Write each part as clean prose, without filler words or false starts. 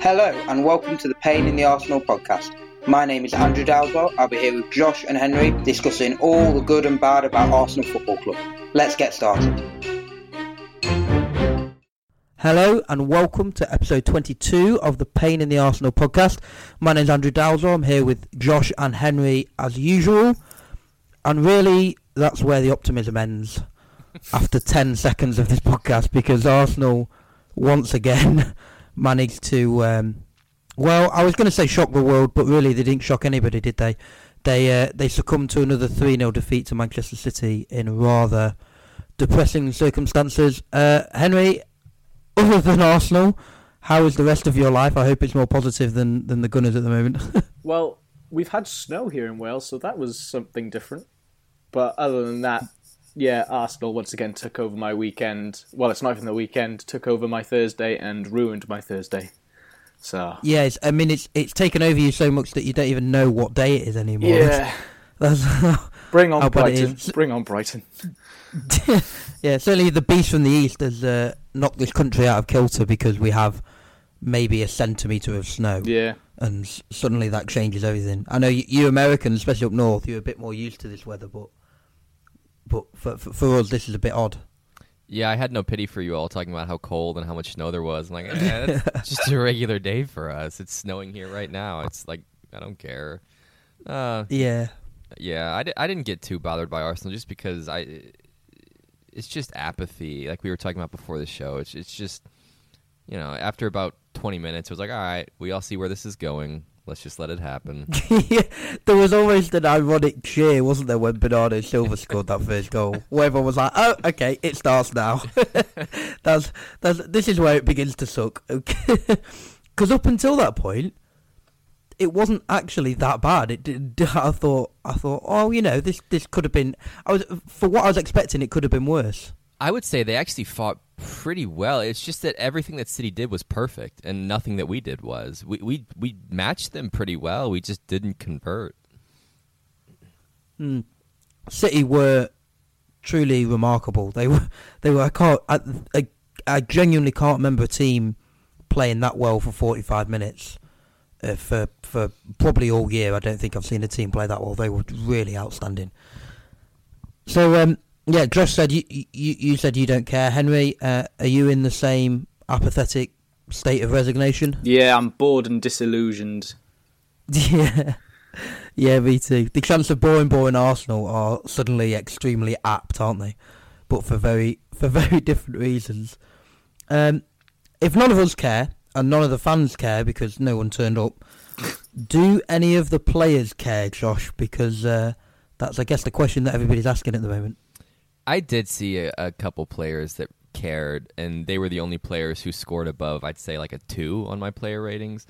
Hello and welcome to the Pain in the Arsenal podcast. My name is Andrew Dalswell. I'll be here with Josh and Henry discussing all the good and bad about Arsenal Football Club. Let's get started. Hello and welcome to episode 22 of the Pain in the Arsenal podcast. My name is Andrew Dalswell. I'm here with Josh and Henry as usual. And really, that's where the optimism ends after 10 seconds of this podcast, because Arsenal once again managed to, well, I was going to say shock the world, but really they didn't shock anybody, did they? They succumbed to another 3-0 defeat to Manchester City in rather depressing circumstances. Henry, other than Arsenal, how is the rest of your life? I hope it's more positive than the Gunners at the moment. Well, we've had snow here in Wales, so that was something different. But other than that, yeah, Arsenal once again took over my weekend. Well, it's not even the weekend. Took over my Thursday and ruined my Thursday. So yeah, it's taken over you so much that you don't even know what day it is anymore. Yeah, bring on Brighton. Bring on Brighton. Yeah, certainly the beast from the east has knocked this country out of kilter because we have maybe a centimetre of snow. Yeah, and suddenly that changes everything. I know you Americans, especially up north, you're a bit more used to this weather, but for us, this is a bit odd. Yeah, I had no pity for you all talking about how cold and how much snow there was. I'm like, it's just a regular day for us. It's snowing here right now. It's like, I don't care. Yeah, I didn't get too bothered by Arsenal just because it's just apathy. Like we were talking about before the show. It's just, after about 20 minutes, it was like, all right, we all see where this is going. Let's just let it happen. Yeah, there was always an ironic cheer, wasn't there, when Bernardo Silva scored that first goal? Where everyone was like, "Oh, okay, it starts now." This is where it begins to suck. Okay, because up until that point, it wasn't actually that bad. I thought, oh, this could have been. For what I was expecting, it could have been worse. I would say they actually fought pretty well. It's just that everything that City did was perfect, and nothing that we did was. We matched them pretty well. We just didn't convert. City were truly remarkable. They were. I genuinely can't remember a team playing that well for 45 minutes. For probably all year, I don't think I've seen a team play that well. They were really outstanding. So. Yeah, Josh said you said you don't care. Henry, are you in the same apathetic state of resignation? Yeah, I'm bored and disillusioned. Yeah, me too. The chants of boring Arsenal are suddenly extremely apt, aren't they? But for very different reasons. If none of us care, and none of the fans care because no one turned up, do any of the players care, Josh? Because that's, I guess, the question that everybody's asking at the moment. I did see a couple players that cared, and they were the only players who scored above, I'd say, like a 2 on my player ratings.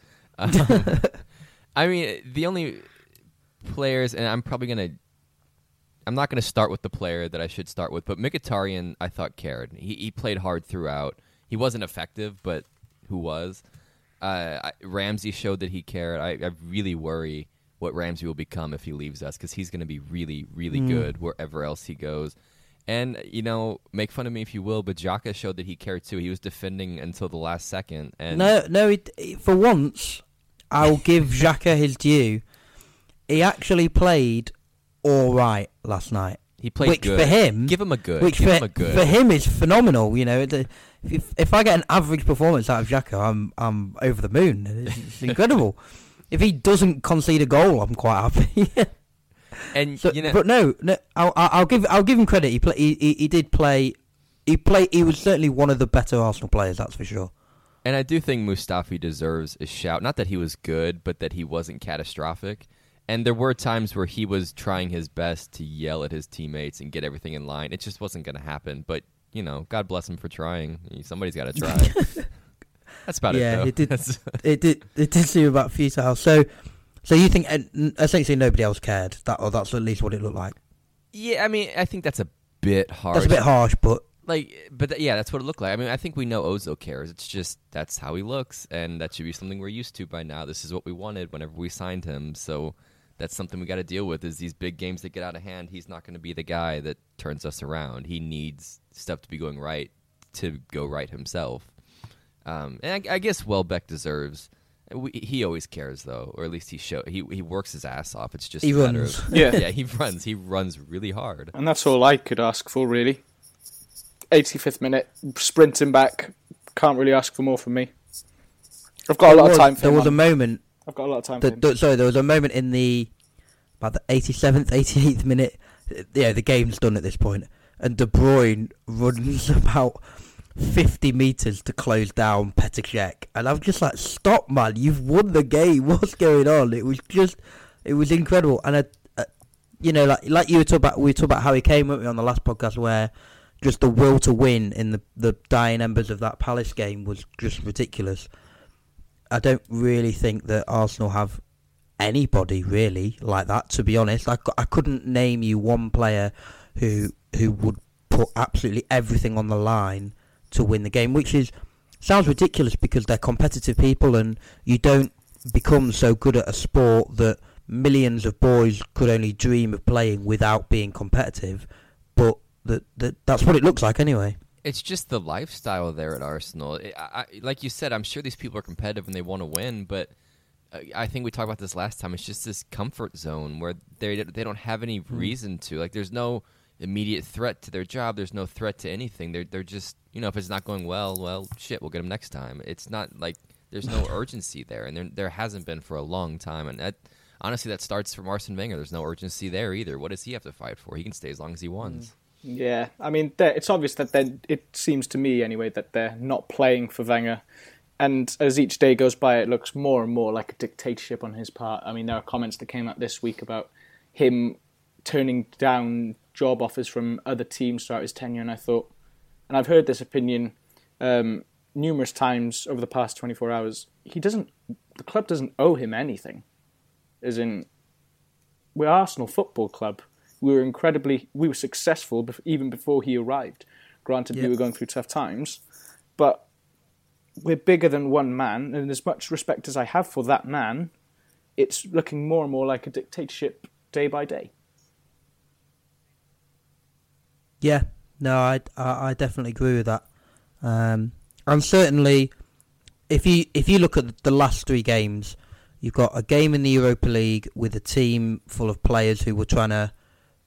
I mean, the only players, and I'm not going to start with the player that I should start with, but Mkhitaryan, I thought, cared. He played hard throughout. He wasn't effective, but who was? Ramsey showed that he cared. I really worry what Ramsey will become if he leaves us, because he's going to be really, really good wherever else he goes. And, make fun of me if you will, but Xhaka showed that he cared too. He was defending until the last second. And No, for once, I'll give Xhaka his due. He actually played all right last night. He played good. For him, give him a good. For him is phenomenal. If I get an average performance out of Xhaka, I'm over the moon. It's incredible. If he doesn't concede a goal, I'm quite happy. And but no, I'll give him credit. He did play. He was certainly one of the better Arsenal players. That's for sure. And I do think Mustafi deserves a shout. Not that he was good, but that he wasn't catastrophic. And there were times where he was trying his best to yell at his teammates and get everything in line. It just wasn't going to happen. But God bless him for trying. Somebody's got to try. That's about it. Yeah, it did seem about futile. So you think essentially nobody else cared? That's at least what it looked like. Yeah, I mean, I think that's a bit harsh. That's a bit harsh, but yeah, that's what it looked like. I mean, I think we know Ozil cares. It's just that's how he looks, and that should be something we're used to by now. This is what we wanted whenever we signed him. So that's something we got to deal with. Is these big games that get out of hand? He's not going to be the guy that turns us around. He needs stuff to be going right to go right himself. And I guess Welbeck deserves He always cares, though, or at least he works his ass off. It's just He a matter runs. of, Yeah. he runs. He runs really hard. And that's all I could ask for, really. 85th minute, sprinting back. Can't really ask for more from me. I've got a lot of time for There him. was a moment. I've got a lot of time for him. Sorry, there was a moment in about the 87th, 88th minute. Yeah, the game's done at this point, and De Bruyne runs about 50 metres to close down Petr Cech, and I'm just like, stop, man! You've won the game. What's going on? It was incredible, and like you were talking about, we talked about how he came with me on the last podcast, where just the will to win in the dying embers of that Palace game was just ridiculous. I don't really think that Arsenal have anybody really like that, to be honest. I couldn't name you one player who would put absolutely everything on the line to win the game, which sounds ridiculous because they're competitive people, and you don't become so good at a sport that millions of boys could only dream of playing without being competitive, but that's what it looks like anyway. It's just the lifestyle there at Arsenal. Like you said, I'm sure these people are competitive and they want to win, but I think we talked about this last time. It's just this comfort zone where they don't have any reason to. Like, there's no immediate threat to their job. There's no threat to anything. They're just, if it's not going well, shit, we'll get them next time. It's not like there's no urgency there, and there hasn't been for a long time. And honestly, that starts from Arsene Wenger. There's no urgency there either. What does he have to fight for? He can stay as long as he wants. Yeah, I mean, it's obvious that it seems to me anyway that they're not playing for Wenger. And as each day goes by, it looks more and more like a dictatorship on his part. I mean, there are comments that came out this week about him turning down job offers from other teams throughout his tenure. And I thought, and I've heard this opinion numerous times over the past 24 hours, the club doesn't owe him anything. As in, we're Arsenal Football Club. We were successful even before he arrived. Granted, we were going through tough times, but we're bigger than one man, and as much respect as I have for that man, it's looking more and more like a dictatorship day by day. Yeah, no, I definitely agree with that. And certainly, if you look at the last three games, you've got a game in the Europa League with a team full of players who were trying to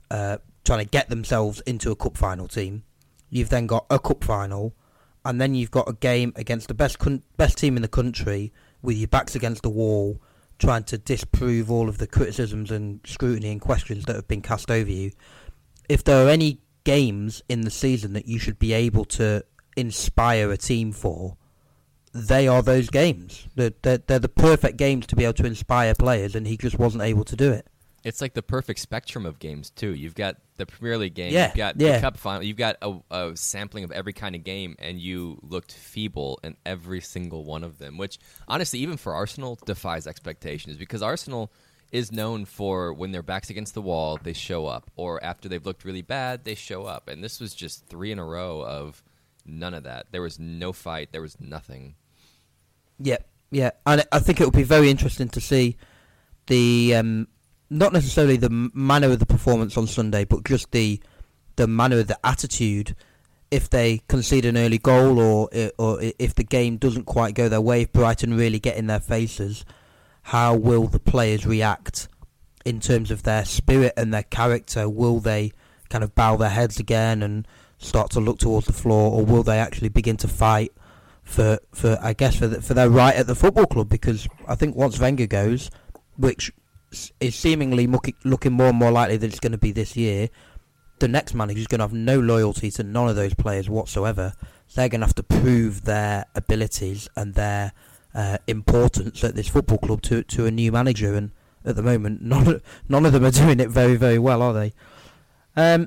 get themselves into a cup final team. You've then got a cup final, and then you've got a game against the best team in the country with your backs against the wall, trying to disprove all of the criticisms and scrutiny and questions that have been cast over you. If there are any games in the season that you should be able to inspire a team for, they are those games. They're the perfect games to be able to inspire players, and he just wasn't able to do it. It's like the perfect spectrum of games, too. You've got the Premier League game, Yeah, you've got the Cup final, you've got a sampling of every kind of game, and you looked feeble in every single one of them, which, honestly, even for Arsenal, defies expectations, because Arsenal is known for when their back's against the wall, they show up, or after they've looked really bad, they show up, and this was just 3 in a row of none of that. There was no fight, there was nothing. Yeah, and I think it would be very interesting to see the not necessarily the manner of the performance on Sunday, but just the manner of the attitude. If they concede an early goal, or if the game doesn't quite go their way, if Brighton really get in their faces, how will the players react in terms of their spirit and their character? Will they kind of bow their heads again and start to look towards the floor, or will they actually begin to fight for their right at the football club? Because I think once Wenger goes, which is seemingly looking more and more likely that it's going to be this year, the next manager is going to have no loyalty to none of those players whatsoever. They're going to have to prove their abilities and their importance at this football club to a new manager, and at the moment none of them are doing it very, very well, are they?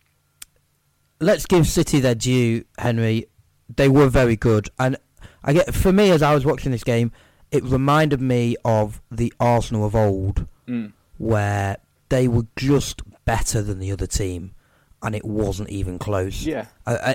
Let's give City their due, Henry. They were very good, and for me, as I was watching this game, it reminded me of the Arsenal of old, where they were just better than the other team, and it wasn't even close. Yeah,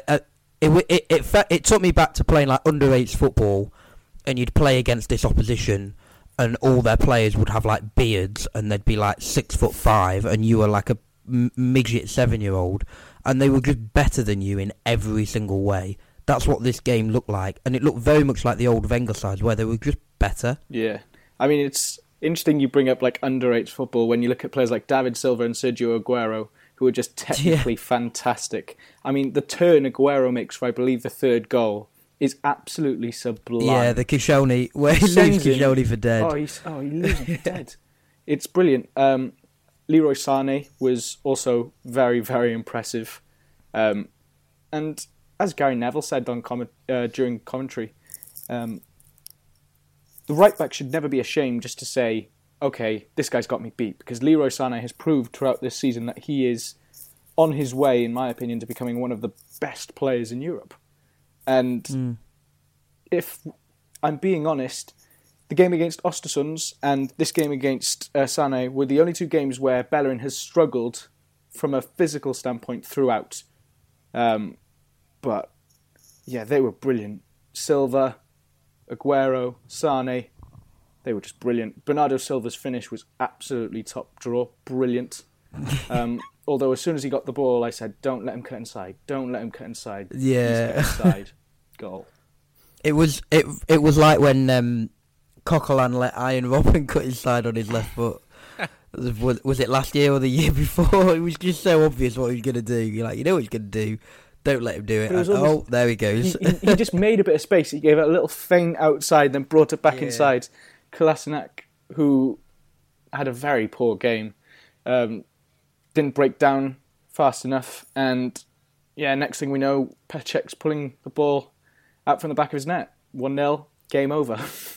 it took me back to playing like under-8s football, and you'd play against this opposition, and all their players would have like beards, and they'd be like 6'5", and you were like a midget 7-year-old, and they were just better than you in every single way. That's what this game looked like, and it looked very much like the old Wenger sides, where they were just better. Yeah. I mean, it's interesting you bring up like underrated football when you look at players like David Silva and Sergio Aguero, who are just technically fantastic. I mean, the turn Aguero makes for, I believe, the third goal is absolutely sublime. Yeah, the Koscielny, where he leaves Koscielny for dead. He leaves him for dead. It's brilliant. Leroy Sané was also very, very impressive. And as Gary Neville said on during commentary, the right back should never be ashamed just to say, okay, this guy's got me beat, because Leroy Sané has proved throughout this season that he is on his way, in my opinion, to becoming one of the best players in Europe. And if I'm being honest, the game against Östersund and this game against Sané were the only two games where Bellerin has struggled from a physical standpoint throughout. But yeah, they were brilliant. Silva, Aguero, Sané, they were just brilliant. Bernardo Silva's finish was absolutely top draw, brilliant. Although as soon as he got the ball, I said, "Don't let him cut inside. Don't let him cut inside." Yeah, inside goal. It was like when Coquelin let Ian Robin cut inside on his left foot. Was it last year or the year before? It was just so obvious what he was going to do. You're like, you know what he's going to do. Don't let him do it. And, there he goes. He just made a bit of space. He gave it a little feint outside, then brought it back inside. Kolasinac, who had a very poor game, didn't break down fast enough. And yeah, next thing we know, Pecek's pulling the ball out from the back of his net. 1-0, game over.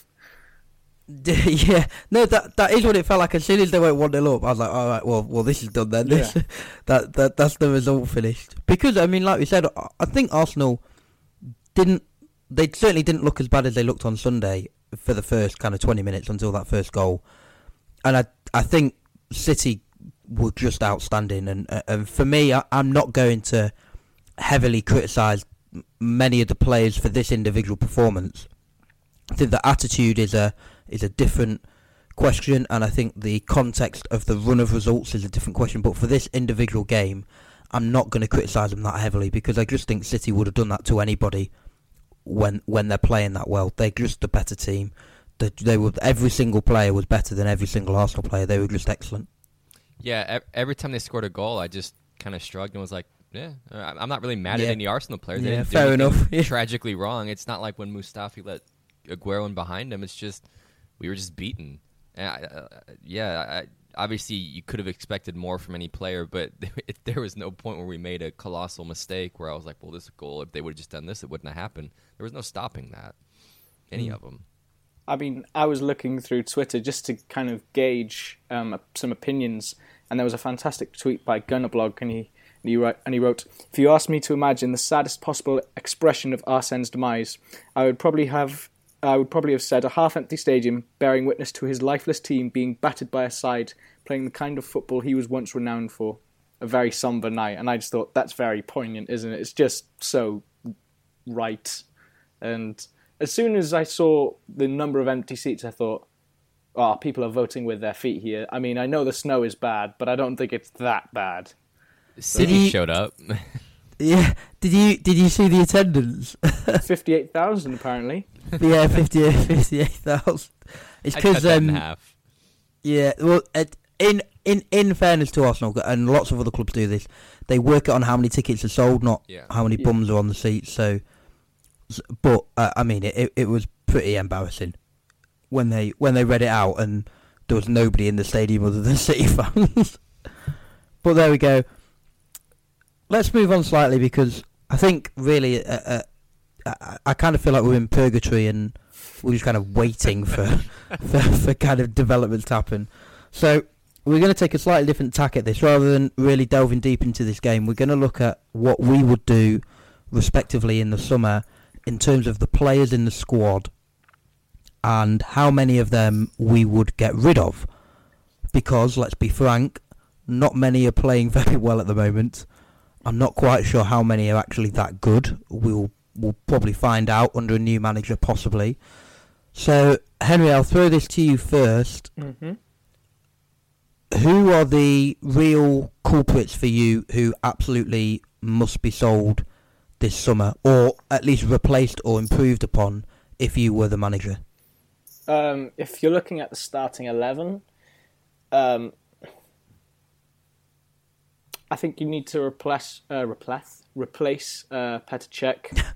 Yeah, no, that is what it felt like. As soon as they went 1-0 up, I was like, all right, well, this is done then. Yeah. That's the result finished. Because I mean, like we said, I think Arsenal they certainly didn't look as bad as they looked on Sunday for the first kind of 20 minutes until that first goal, and I think City were just outstanding. And for me, I'm not going to heavily criticise many of the players for this individual performance. I think the attitude is a different question, and I think the context of the run of results is a different question. But for this individual game, I'm not going to criticise them that heavily, because I just think City would have done that to anybody when they're playing that well. They're just a better team. Every single player was better than every single Arsenal player. They were just excellent. Yeah, every time they scored a goal, I just kind of shrugged and was like, yeah, I'm not really mad at any Arsenal players. They didn't do fair enough. Tragically wrong. It's not like when Mustafi let Aguero in behind him. It's just we were just beaten. Obviously you could have expected more from any player, but there was no point where we made a colossal mistake where I was like, well, this goal, if they would have just done this, it wouldn't have happened. There was no stopping that, any of them. I mean, I was looking through Twitter just to kind of gauge some opinions, and there was a fantastic tweet by Gunnerblog, and he wrote, "If you asked me to imagine the saddest possible expression of Arsene's demise, I would probably have said a half-empty stadium bearing witness to his lifeless team being battered by a side playing the kind of football he was once renowned for. A very sombre night." And I just thought, that's very poignant, isn't it? It's just so right. And as soon as I saw the number of empty seats, I thought, oh, people are voting with their feet here. I mean, I know the snow is bad, but I don't think it's that bad. City showed up. Yeah. Did you see the attendance? 58,000 apparently. Yeah, 58,000. It's because half. Yeah, well, in fairness to Arsenal, and lots of other clubs do this, they work it on how many tickets are sold, not how many bums are on the seats. So, but I mean, it was pretty embarrassing when they read it out, and there was nobody in the stadium other than City fans. But there we go. Let's move on slightly, because I think really I kind of feel like we're in purgatory and we're just kind of waiting for kind of developments to happen. So we're going to take a slightly different tack at this. Rather than really delving deep into this game, we're going to look at what we would do respectively in the summer in terms of the players in the squad and how many of them we would get rid of. Because, let's be frank, not many are playing very well at the moment. I'm not quite sure how many are actually that good. We'll probably find out under a new manager, possibly. So, Henry, I'll throw this to you first. Mm-hmm. Who are the real culprits for you who absolutely must be sold this summer, or at least replaced or improved upon if you were the manager? If you're looking at the starting 11, I think you need to replace Petr Cech.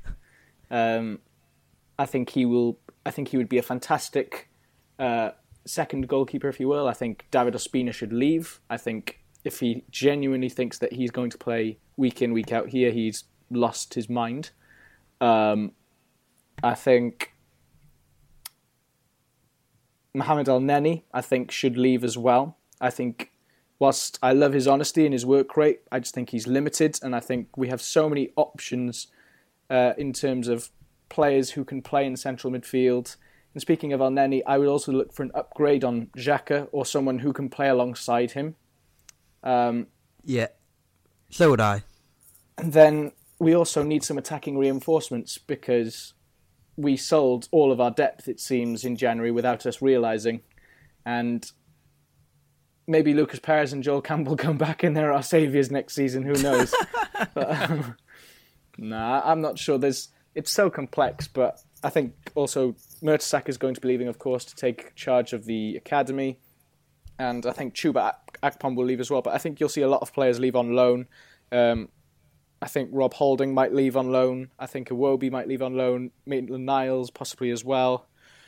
I think he would be a fantastic second goalkeeper, if you will. I think David Ospina should leave. I think if he genuinely thinks that he's going to play week in, week out here, he's lost his mind. I think Mohamed El Neni, I think, should leave as well. I think, whilst I love his honesty and his work rate, I just think he's limited, and I think we have so many options in terms of players who can play in central midfield. And speaking of El Neni, I would also look for an upgrade on Xhaka or someone who can play alongside him. Yeah, so would I. And then we also need some attacking reinforcements because we sold all of our depth, it seems, in January without us realising. And maybe Lucas Perez and Joel Campbell come back and they're our saviours next season, who knows? But, I'm not sure. It's so complex, but I think also Mertesacker is going to be leaving, of course, to take charge of the academy. And I think Chuba Akpom will leave as well. But I think you'll see a lot of players leave on loan. I think Rob Holding might leave on loan. I think Iwobi might leave on loan. Maitland-Niles possibly as well.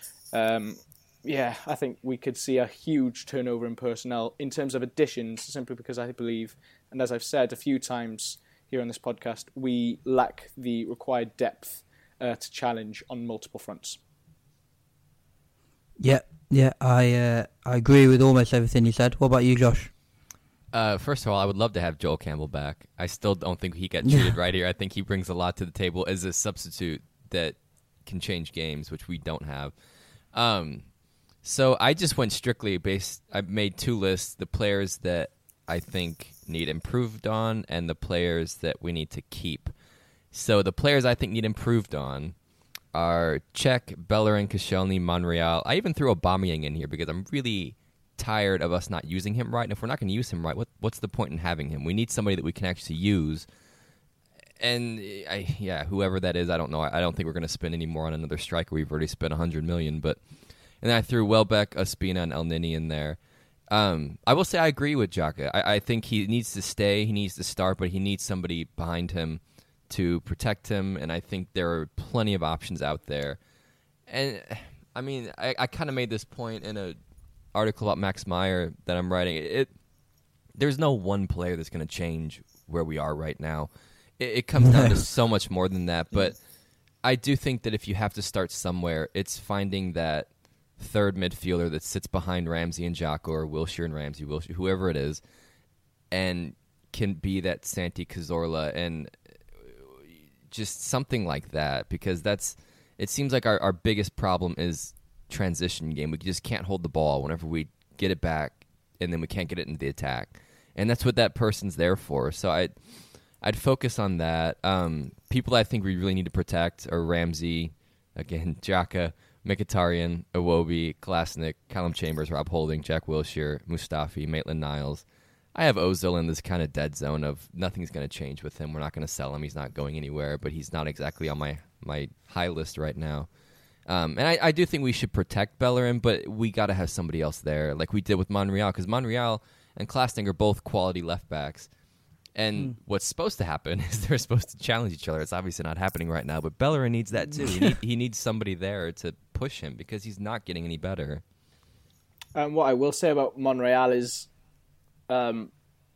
I think we could see a huge turnover in personnel in terms of additions, simply because I believe, and as I've said a few times here on this podcast, we lack the required depth to challenge on multiple fronts. Yeah, I agree with almost everything you said. What about you, Josh? First of all, I would love to have Joel Campbell back. I still don't think he gets treated right here. I think he brings a lot to the table as a substitute that can change games, which we don't have. So I just went strictly based. I made two lists: the players that I think need improved on, and the players that we need to keep. So the players I think need improved on are Cech, Bellerin, Koscielny, Monreal. I even threw Aubameyang in here because I'm really tired of us not using him right. And if we're not going to use him right, what's the point in having him? We need somebody that we can actually use. And whoever that is, I don't know. I don't think we're going to spend any more on another striker. We've already spent $100 million. And then I threw Welbeck, Ospina, and El Neni in there. I will say I agree with Xhaka. I think he needs to stay. He needs to start, but he needs somebody behind him to protect him. And I think there are plenty of options out there. And I mean, I kind of made this point in a article about Max Meyer that I'm writing. There's no one player that's going to change where we are right now. It comes down to so much more than that. But I do think that if you have to start somewhere, it's finding that third midfielder that sits behind Ramsey and Xhaka, or Wilshere and Ramsey, whoever it is, and can be that Santi Cazorla and just something like that. Because it seems like our biggest problem is transition game. We just can't hold the ball whenever we get it back, and then we can't get it into the attack, and that's what that person's there for. So I'd focus on that. People I think we really need to protect are Ramsey, again, Xhaka, Mkhitaryan, Iwobi, Klasnic, Callum Chambers, Rob Holding, Jack Wilshere, Mustafi, Maitland-Niles. I have Ozil in this kind of dead zone of nothing's going to change with him. We're not going to sell him. He's not going anywhere, but he's not exactly on my high list right now. And I do think we should protect Bellerin, but we got to have somebody else there, like we did with Monreal, because Monreal and Klasnic are both quality left backs. And what's supposed to happen is they're supposed to challenge each other. It's obviously not happening right now, but Bellerin needs that too. He needs somebody there to push him because he's not getting any better. What I will say about Monreal is I'm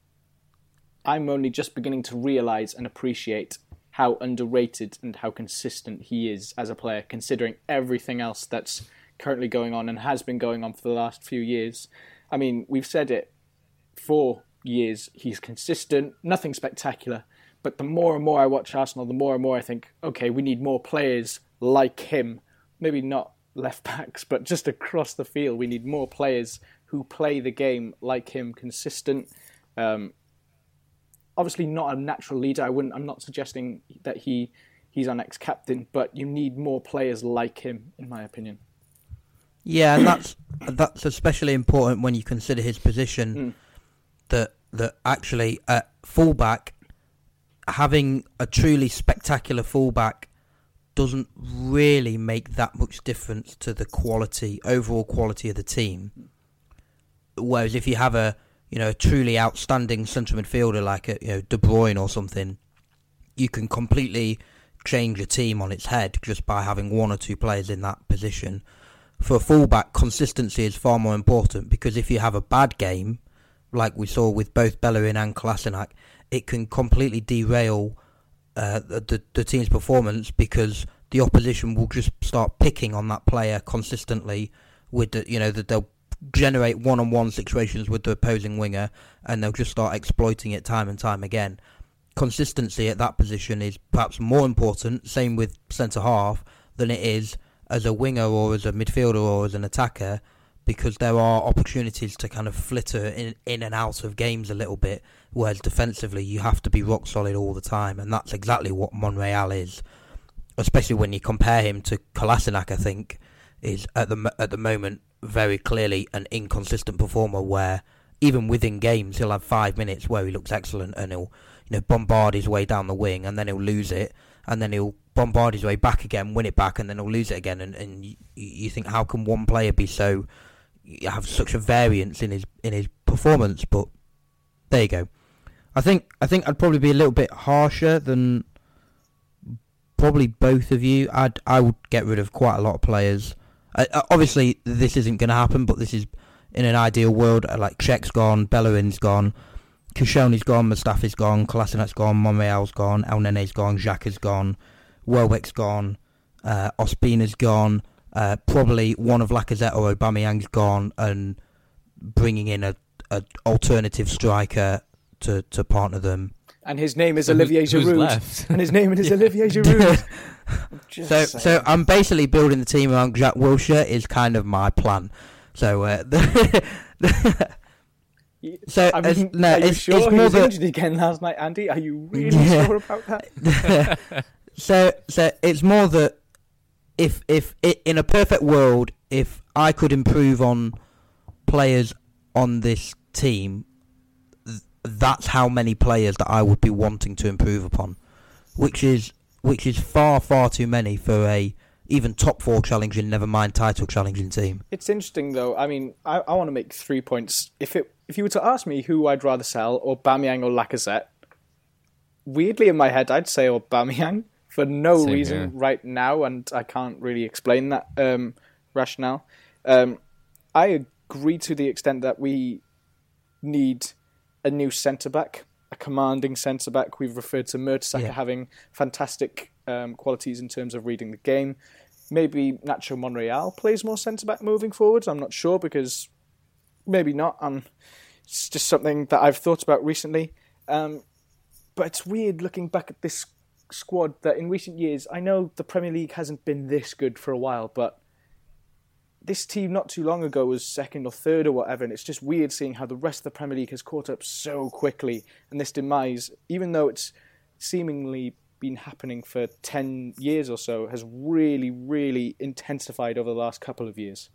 only just beginning to realise and appreciate how underrated and how consistent he is as a player, considering everything else that's currently going on and has been going on for the last few years. I mean, we've said it for years, he's consistent, nothing spectacular, but the more and more I watch Arsenal, the more and more I think, okay, we need more players like him. Maybe not left backs, but just across the field, we need more players who play the game like him, consistent. Obviously not a natural leader. I'm not suggesting that he's our next captain, but you need more players like him, in my opinion. Yeah, and that's especially important when you consider his position. That actually at fullback, having a truly spectacular fullback doesn't really make that much difference to the overall quality of the team. Whereas if you have a truly outstanding central midfielder like De Bruyne or something, you can completely change a team on its head just by having one or two players in that position. For a fullback, consistency is far more important, because if you have a bad game, like we saw with both Bellerin and Kolasinac, it can completely derail the team's performance, because the opposition will just start picking on that player consistently. They'll generate one-on-one situations with the opposing winger, and they'll just start exploiting it time and time again. Consistency at that position is perhaps more important, same with centre half, than it is as a winger or as a midfielder or as an attacker, because there are opportunities to kind of flitter in and out of games a little bit, whereas defensively you have to be rock solid all the time, and that's exactly what Monreal is. Especially when you compare him to Kolasinac, I think, is at the moment very clearly an inconsistent performer, where even within games he'll have 5 minutes where he looks excellent and he'll bombard his way down the wing, and then he'll lose it, and then he'll bombard his way back again, win it back, and then he'll lose it again, and you think, how can one player have such a variance in his performance? But there you go. I think I'd probably be a little bit harsher than probably both of you. I would get rid of quite a lot of players. Obviously, this isn't going to happen, but this is in an ideal world. Like Cech's gone, Bellerin's gone, Koscielny's gone, Mustafi's gone, Kolasinac's gone, Monreal's gone, El Nene's gone, Xhaka's gone, Welbeck's gone, Ospina's gone. Probably one of Lacazette or Aubameyang's gone, and bringing in a alternative striker to partner them. And his name is Olivier Giroud. And his name is Olivier Giroud. So I'm basically building the team around Jack Wilshere is kind of my plan. So are you sure he was injured again last night, Andy? Are you really sure about that? So it's more that if in a perfect world, if I could improve on players on this team, that's how many players that I would be wanting to improve upon, which is far too many for a even top 4 challenging, never mind title challenging team. It's interesting though. I mean, I want to make 3 points. If you were to ask me who I'd rather sell, Aubameyang or Lacazette, weirdly in my head I'd say Aubameyang for no Same reason here. right now, and I can't really explain that rationale. I agree to the extent that we need a new centre-back, a commanding centre-back. We've referred to Mertesacker having fantastic qualities in terms of reading the game. Maybe Nacho Monreal plays more centre-back moving forwards. I'm not sure, because maybe not. It's just something that I've thought about recently. But it's weird looking back at this squad that in recent years, I know the Premier League hasn't been this good for a while, but this team not too long ago was second or third or whatever, and it's just weird seeing how the rest of the Premier League has caught up so quickly, and this demise, even though it's seemingly been happening for 10 years or so, has really, really intensified over the last couple of years.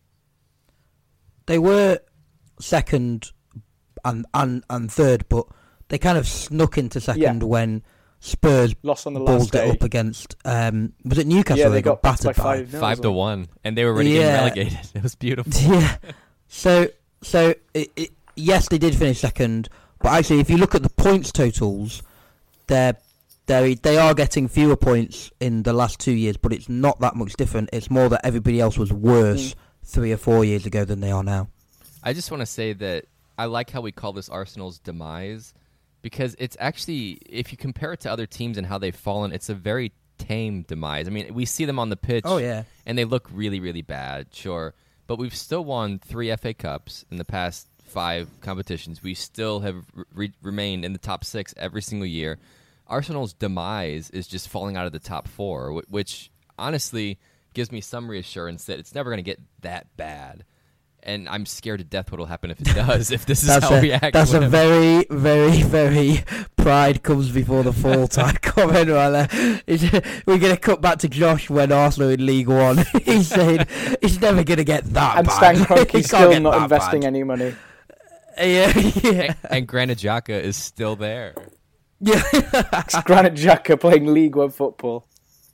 They were second and third, but they kind of snuck into second when Spurs lost on the balled last day it up against was it Newcastle? Yeah, they got battered by by 5-1, and they were already getting relegated. It was beautiful. Yeah. So yes, they did finish second, but actually, if you look at the points totals, they are getting fewer points in the last 2 years, but it's not that much different. It's more that everybody else was worse 3 or 4 years ago than they are now. I just want to say that I like how we call this Arsenal's demise, because it's actually, if you compare it to other teams and how they've fallen, it's a very tame demise. I mean, we see them on the pitch, and they look really, really bad, sure. But we've still won 3 FA Cups in the past 5 competitions. We still have remained in the top 6 every single year. Arsenal's demise is just falling out of the top 4, which honestly gives me some reassurance that it's never going to get that bad. And I'm scared to death what will happen if it does, if this is how we act. That's a very, very, very pride comes before the fall type comment right there. We're going to cut back to Josh when Arsenal in League One. He's saying it's never going to get that and bad. And Stan Kroenke's still not investing any money. Yeah. And Granit Xhaka is still there. Yeah. Granit Xhaka playing League One football.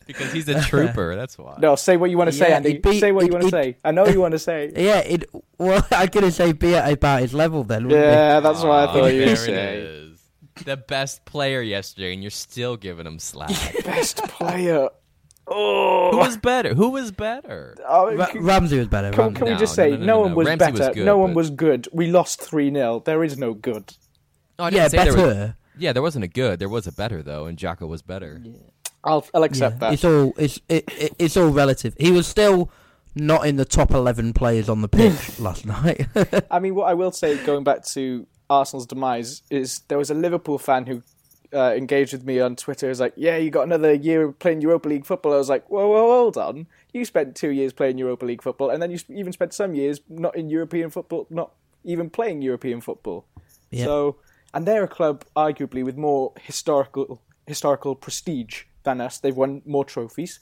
Because he's a trooper, that's why. No, say what you want to say, Andy. Say what you want to say. I know you want to say. Yeah, well, I'm going to say be at about his level then, wouldn't Yeah, that's what I thought you there would it say. is. The best player yesterday, and you're still giving him slack. Best player. Who Oh, was better? Who was better? Ramsey was better. Can we just say no one was Ramsey better? was good, no one but- was good. We lost 3-0. There is no good. No, I Yeah, didn't say there was. better. Yeah, there wasn't a good. There was a better though, and Jocko was better. I'll accept that. It's all relative. He was still not in the top 11 players on the pitch last night. I mean, what I will say, going back to Arsenal's demise, is there was a Liverpool fan who engaged with me on Twitter. He was like, yeah, you got another year playing Europa League football. I was like, whoa, hold on. You spent 2 years playing Europa League football, and then you even spent some years not in European football, not even playing European football. Yeah. So, and they're a club, arguably, with more historical prestige than us. They've won more trophies.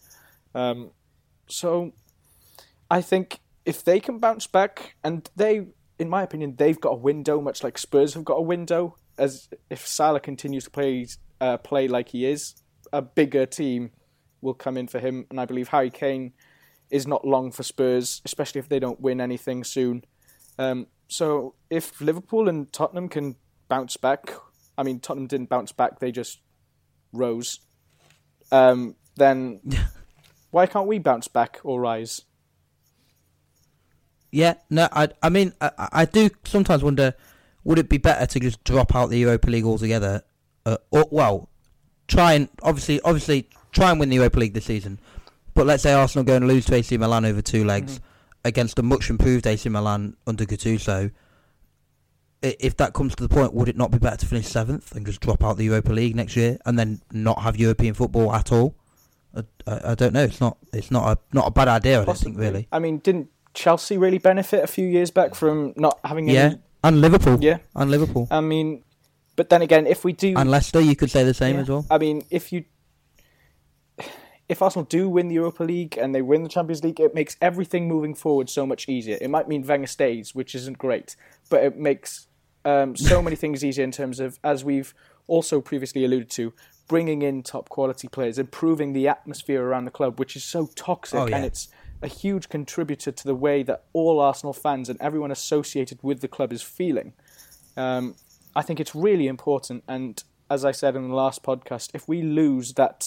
So I think if they can bounce back, and they, in my opinion, they've got a window, much like Spurs have got a window, as if Salah continues to play like he is, a bigger team will come in for him. And I believe Harry Kane is not long for Spurs, especially if they don't win anything soon. So if Liverpool and Tottenham can bounce back, I mean, Tottenham didn't bounce back, they just rose, then why can't we bounce back or rise? Yeah, no, I mean, I do sometimes wonder, would it be better to just drop out the Europa League altogether? Try and obviously try and win the Europa League this season. But let's say Arsenal go and lose to AC Milan over two legs against a much improved AC Milan under Gattuso. If that comes to the point, would it not be better to finish 7th and just drop out the Europa League next year and then not have European football at all? I don't know. It's not a bad idea. I don't think really. I mean, didn't Chelsea really benefit a few years back from not having any? Yeah, and Liverpool. Yeah, and Liverpool. I mean, but then again, if we do, and Leicester, you could say the same as well. I mean, if Arsenal do win the Europa League and they win the Champions League, it makes everything moving forward so much easier. It might mean Wenger stays, which isn't great, but it makes so many things easier in terms of, as we've also previously alluded to, bringing in top quality players, improving the atmosphere around the club, which is so toxic, and it's a huge contributor to the way that all Arsenal fans and everyone associated with the club is feeling. I think it's really important, and as I said in the last podcast, if we lose that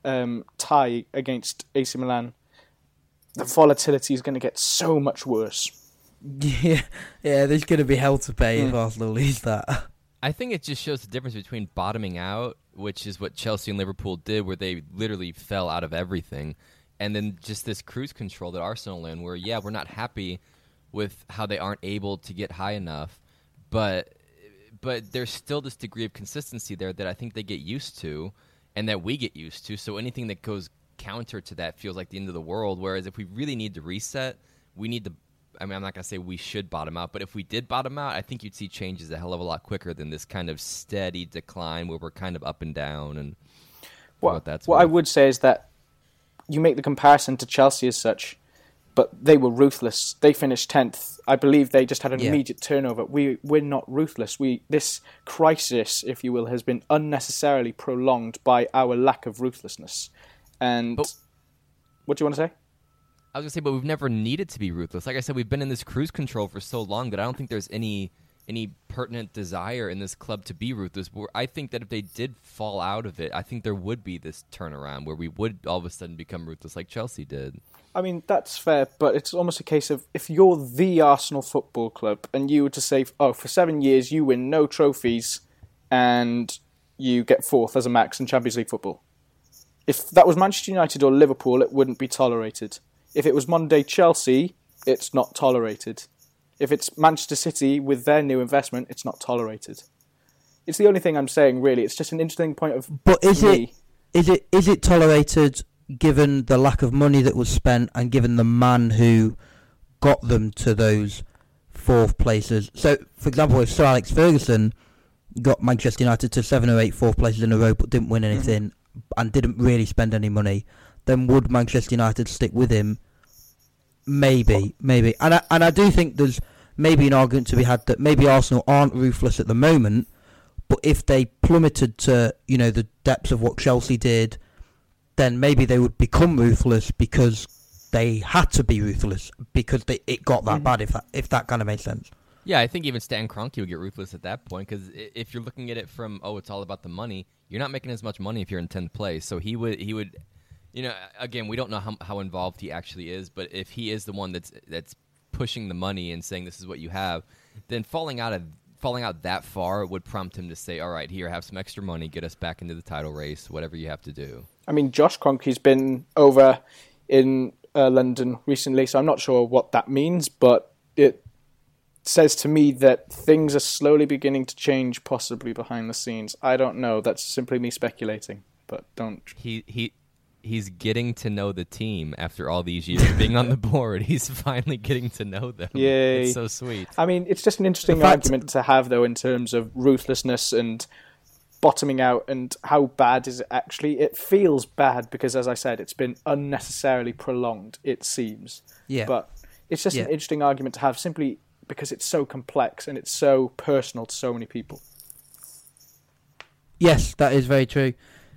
tie against AC Milan, the volatility is going to get so much worse. Yeah, there's going to be hell to pay if Arsenal lose that. I think it just shows the difference between bottoming out, which is what Chelsea and Liverpool did, where they literally fell out of everything, and then just this cruise control that Arsenal in, where, we're not happy with how they aren't able to get high enough, but there's still this degree of consistency there that I think they get used to, and that we get used to, so anything that goes counter to that feels like the end of the world, whereas if we really need to reset, we need to, I mean, I'm not going to say we should bottom out, but if we did bottom out, I think you'd see changes a hell of a lot quicker than this kind of steady decline where we're kind of up and down. And what I would say is that you make the comparison to Chelsea as such, but they were ruthless. They finished 10th. I believe they just had an immediate turnover. We're not ruthless. This crisis, if you will, has been unnecessarily prolonged by our lack of ruthlessness. And what do you want to say? I was going to say, but we've never needed to be ruthless. Like I said, we've been in this cruise control for so long that I don't think there's any pertinent desire in this club to be ruthless. I think that if they did fall out of it, I think there would be this turnaround where we would all of a sudden become ruthless like Chelsea did. I mean, that's fair, but it's almost a case of if you're the Arsenal Football Club and you were to say, for 7 years you win no trophies and you get 4th as a max in Champions League football. If that was Manchester United or Liverpool, it wouldn't be tolerated. If it was Monday Chelsea, it's not tolerated. If it's Manchester City with their new investment, it's not tolerated. It's the only thing I'm saying, really. It's just an interesting point of. But is it tolerated given the lack of money that was spent and given the man who got them to those 4th places? So, for example, if Sir Alex Ferguson got Manchester United to 7 or 8 4th places in a row but didn't win anything and didn't really spend any money, then would Manchester United stick with him? Maybe. And I do think there's maybe an argument to be had that maybe Arsenal aren't ruthless at the moment, but if they plummeted to, the depths of what Chelsea did then maybe they would become ruthless because they had to be ruthless because it got that bad. If that kind of makes sense. Yeah, I think even Stan Kroenke would get ruthless at that point because if you're looking at it from it's all about the money, you're not making as much money if you're in 10th place. So he would, again, we don't know how involved he actually is, but if he is the one that's pushing the money and saying this is what you have, then falling out that far would prompt him to say, all right, here, have some extra money, get us back into the title race, whatever you have to do. I mean, Josh Kroenke's been over in London recently, so I'm not sure what that means, but it says to me that things are slowly beginning to change, possibly behind the scenes. I don't know. That's simply me speculating, but don't. He's getting to know the team after all these years of being on the board. He's finally getting to know them. Yay. It's so sweet. I mean, it's just an interesting argument to have, though, in terms of ruthlessness and bottoming out and how bad is it actually. It feels bad because, as I said, it's been unnecessarily prolonged, it seems. Yeah. But it's just an interesting argument to have simply because it's so complex and it's so personal to so many people. Yes, that is very true.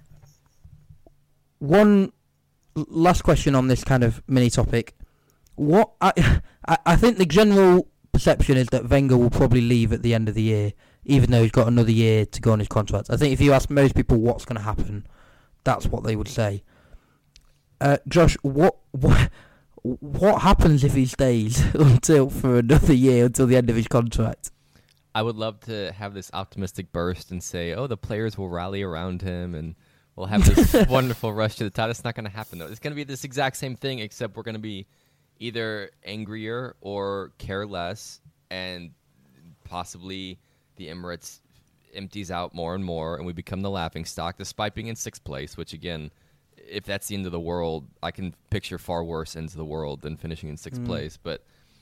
One last question on this kind of mini topic. What I think the general perception is that Wenger will probably leave at the end of the year, even though he's got another year to go on his contract. I think if you ask most people what's going to happen, that's what they would say. Josh, what happens if he stays for another year until the end of his contract? I would love to have this optimistic burst and say, the players will rally around him and we'll have this wonderful rush to the title. It's not going to happen, though. It's going to be this exact same thing, except we're going to be either angrier or care less, and possibly the Emirates empties out more and more, and we become the laughingstock, despite being in 6th place, which, again, if that's the end of the world, I can picture far worse ends of the world than finishing in 6th place. But,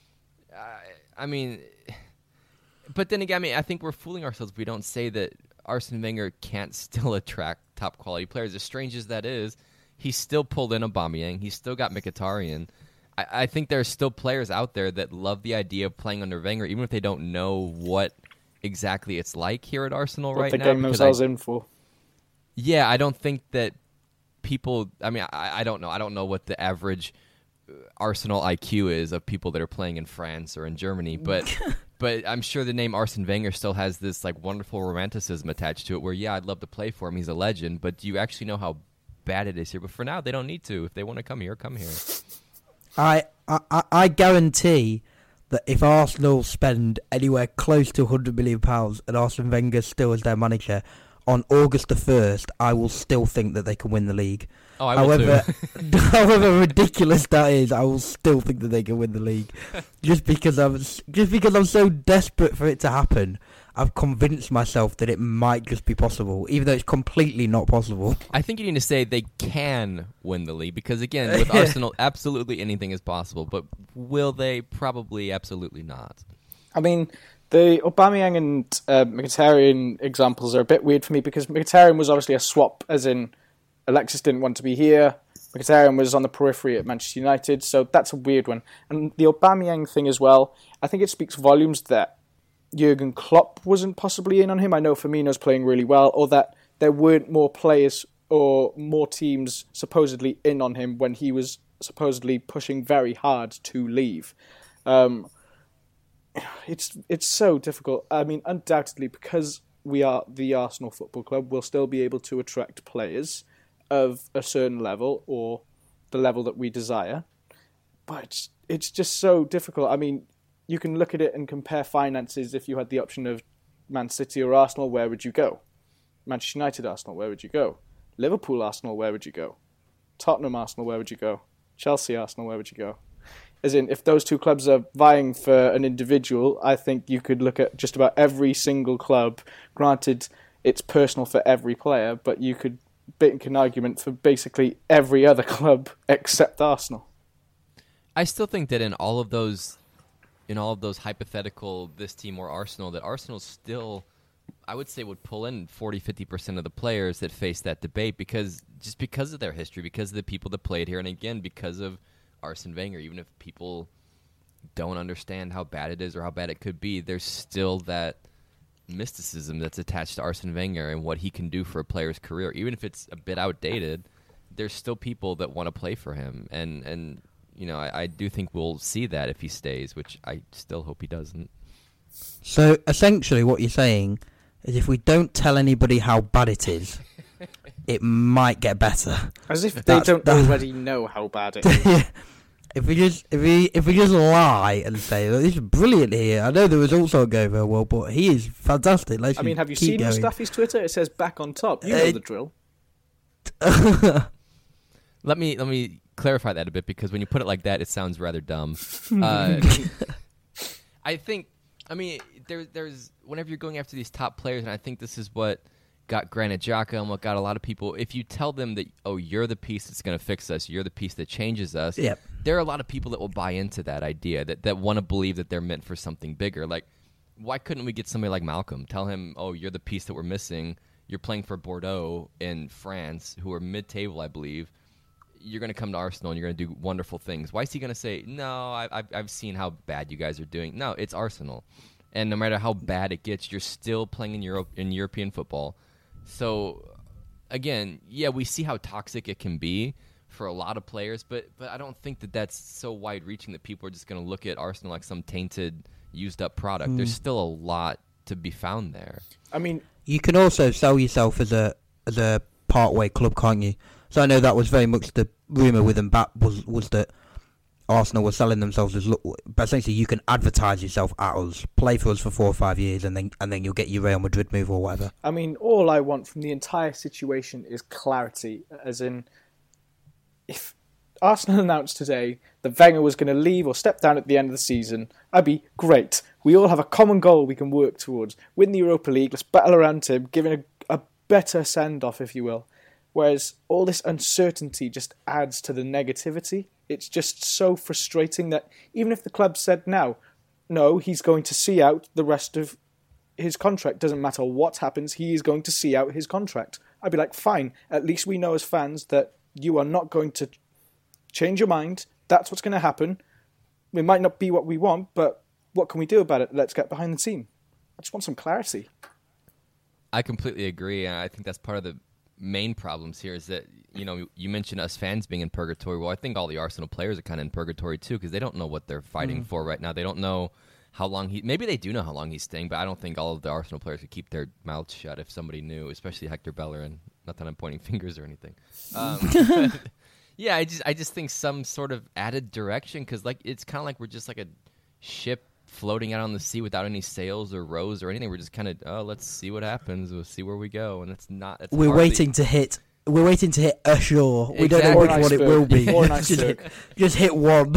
but then again, I think we're fooling ourselves if we don't say that Arsene Wenger can't still attract top quality players. As strange as that is, he's still pulled in Aubameyang. He's still got Mkhitaryan. I think there's still players out there that love the idea of playing under Wenger, even if they don't know what exactly it's like here at Arsenal right now. What they're getting themselves in for. Yeah, I don't think that people... I don't know. I don't know what the average Arsenal IQ is of people that are playing in France or in Germany, but... But I'm sure the name Arsene Wenger still has this wonderful romanticism attached to it where, I'd love to play for him. He's a legend. But do you actually know how bad it is here? But for now, they don't need to. If they want to come here, come here. I guarantee that if Arsenal spend anywhere close to £100 million and Arsene Wenger still is their manager, on August the 1st, I will still think that they can win the league. Oh, I will too. However ridiculous that is, I will still think that they can win the league. Just because I'm so desperate for it to happen, I've convinced myself that it might just be possible, even though it's completely not possible. I think you need to say they can win the league, because again, with Arsenal, absolutely anything is possible. But will they? Probably absolutely not. I mean, the Aubameyang and Mkhitaryan examples are a bit weird for me because Mkhitaryan was obviously a swap, as in Alexis didn't want to be here. Mkhitaryan was on the periphery at Manchester United, so that's a weird one. And the Aubameyang thing as well, I think it speaks volumes that Jurgen Klopp wasn't possibly in on him. I know Firmino's playing really well, or that there weren't more players or more teams supposedly in on him when he was supposedly pushing very hard to leave. It's so difficult. I mean, undoubtedly, because we are the Arsenal Football Club, we'll still be able to attract players of a certain level or the level that we desire. But it's just so difficult. I mean, you can look at it and compare finances. If you had the option of Man City or Arsenal, where would you go? Manchester United, Arsenal, where would you go? Liverpool, Arsenal, where would you go? Tottenham, Arsenal, where would you go? Chelsea, Arsenal, where would you go? As in, if those two clubs are vying for an individual, I think you could look at just about every single club. Granted, it's personal for every player, but you could make an argument for basically every other club except Arsenal. I still think that in all of those hypothetical, this team or Arsenal, that Arsenal still, I would say, would pull in 40-50% of the players that face that debate because of their history, because of the people that played here, and again, because of Arsene Wenger. Even if people don't understand how bad it is or how bad it could be, there's still that mysticism that's attached to Arsene Wenger and what he can do for a player's career. Even if it's a bit outdated, there's still people that want to play for him, and you know, I do think we'll see that if he stays, which I still hope he doesn't. So essentially, what you're saying is, if we don't tell anybody how bad it is, it might get better. As if they don't already know how bad it is. Yeah. If we just lie and say, "This is brilliant here," I know the results aren't going very well, but he is fantastic. I mean, have you seen Mustafi's Twitter? It says "back on top." You know the drill. Let me clarify that a bit, because when you put it like that, it sounds rather dumb. I think, I mean, there's whenever you're going after these top players, and I think this is what got Granit Xhaka and what got a lot of people. If you tell them that, oh, you're the piece that's going to fix us, you're the piece that changes us, yep. There are a lot of people that will buy into that idea, that want to believe that they're meant for something bigger. Like, why couldn't we get somebody like Malcolm? Tell him, oh, you're the piece that we're missing. You're playing for Bordeaux in France, who are mid-table, I believe. You're going to come to Arsenal and you're going to do wonderful things. Why is he going to say, no, I've seen how bad you guys are doing? No, it's Arsenal. And no matter how bad it gets, you're still playing in European football. So, again, yeah, we see how toxic it can be for a lot of players, but I don't think that that's so wide-reaching that people are just going to look at Arsenal like some tainted, used-up product. There's still a lot to be found there. I mean, you can also sell yourself as a part-way club, can't you? So I know that was very much the rumour with Mbappe was that Arsenal were selling themselves as, but essentially you can advertise yourself at us, play for us for 4 or 5 years, and then you'll get your Real Madrid move or whatever. I mean, all I want from the entire situation is clarity, as in, if Arsenal announced today that Wenger was going to leave or step down at the end of the season, I'd be great. We all have a common goal we can work towards. Win the Europa League, let's battle around him, giving a better send-off, if you will. Whereas all this uncertainty just adds to the negativity. It's just so frustrating that even if the club said now, no, he's going to see out the rest of his contract, doesn't matter what happens, he is going to see out his contract. I'd be like, fine, at least we know as fans that you are not going to change your mind. That's what's going to happen. It might not be what we want, but what can we do about it? Let's get behind the team. I just want some clarity. I completely agree. I think that's part of the main problems here is that, you know, you mentioned us fans being in purgatory. Well, I think all the Arsenal players are kind of in purgatory too, because they don't know what they're fighting for right now. They don't know how long maybe they do know how long he's staying, but I don't think all of the Arsenal players could keep their mouths shut if somebody knew, especially Hector Bellerin. Not that I'm pointing fingers or anything. Yeah, I just think some sort of added direction, because like it's kind of like we're just like a ship floating out on the sea without any sails or rows or anything. We're just kind of, let's see what happens. We'll see where we go, and it's not. It's We're waiting to hit ashore. We don't know which one it will be. Or an iceberg. just hit one.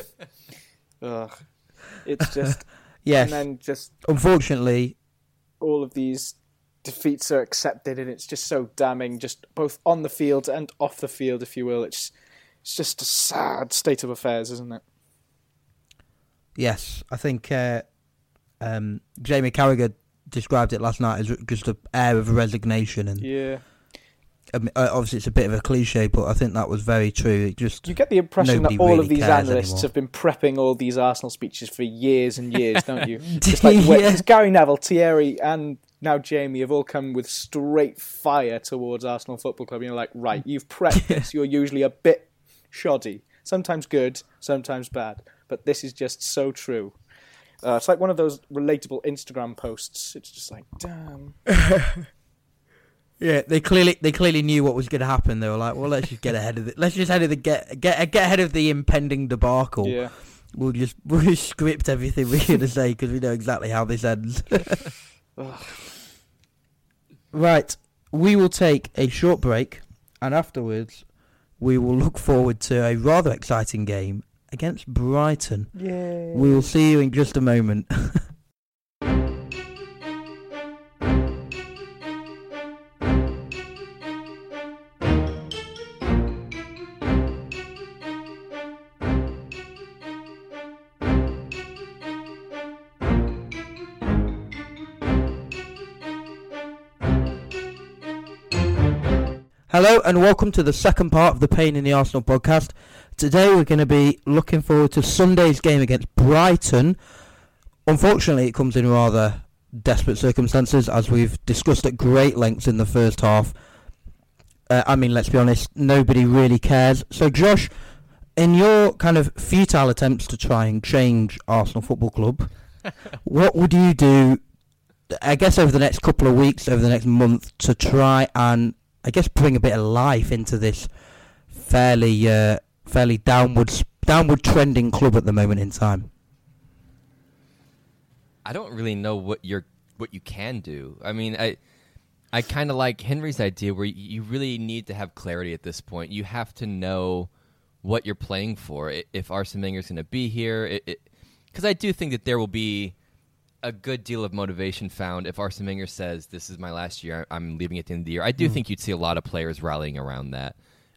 Ugh. It's just... Yes. And then just... Unfortunately... all of these defeats are accepted, and it's just so damning, just both on the field and off the field, if you will. It's just a sad state of affairs, isn't it? Yes, I think Jamie Carragher described it last night as just an air of resignation, and yeah, obviously it's a bit of a cliche, but I think that was very true. You get the impression that all really of these analysts anymore. have been prepping all these Arsenal speeches for years and years, don't you? It's like it's Gary Neville, Thierry, and now Jamie have all come with straight fire towards Arsenal Football Club. You're like, right, you've prepped this. You're usually a bit shoddy, sometimes good, sometimes bad. But this is just so true. It's like one of those relatable Instagram posts. It's just like, damn. Yeah, they clearly knew what was going to happen. They were like, well, let's just get ahead of it. Let's just get ahead of the impending debacle. Yeah. We'll just script everything we're going to say because we know exactly how this ends. Right, we will take a short break, and afterwards we will look forward to a rather exciting game against Brighton. Yay. We will see you in just a moment. Hello and welcome to the second part of the Pain in the Arsenal podcast. Today we're going to be looking forward to Sunday's game against Brighton. Unfortunately, it comes in rather desperate circumstances, as we've discussed at great lengths in the first half. let's be honest, nobody really cares. So, Josh, in your kind of futile attempts to try and change Arsenal Football Club, what would you do, I guess, over the next couple of weeks, over the next month, to try and, I guess, bring a bit of life into this fairly downward trending club at the moment in time? I don't really know what you can do. I mean, I kind of like Henry's idea where you really need to have clarity at this point. You have to know what you're playing for. If Arsene Wenger's going to be here, because I do think that there will be a good deal of motivation found if Arsene Wenger says, this is my last year, I'm leaving at the end of the year. I do think you'd see a lot of players rallying around that,